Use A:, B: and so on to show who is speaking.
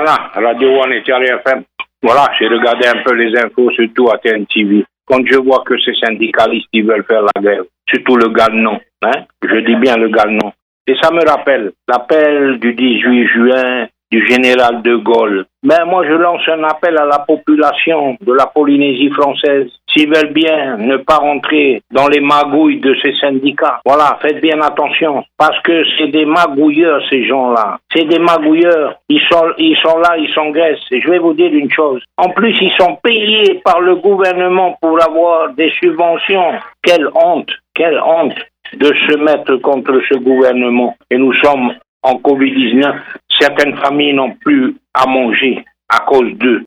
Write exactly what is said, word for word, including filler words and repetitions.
A: Voilà, Radio One et Charlie F M. Voilà, j'ai regardé un peu les infos, surtout à T N T V. Quand je vois que ces syndicalistes, ils veulent faire la grève, surtout le Galenon, hein, je dis bien le Galenon. Et ça me rappelle l'appel du dix-huit juin du général de Gaulle. Mais moi, je lance un appel à la population de la Polynésie française. S'ils veulent bien ne pas rentrer dans les magouilles de ces syndicats, voilà, faites bien attention. Parce que c'est des magouilleurs, ces gens-là. C'est des magouilleurs. Ils sont, ils sont là, ils s'engraissent. Et je vais vous dire une chose. En plus, ils sont payés par le gouvernement pour avoir des subventions. Quelle honte, quelle honte de se mettre contre ce gouvernement. Et nous sommes en covid dix-neuf. Certaines familles n'ont plus à manger à cause d'eux.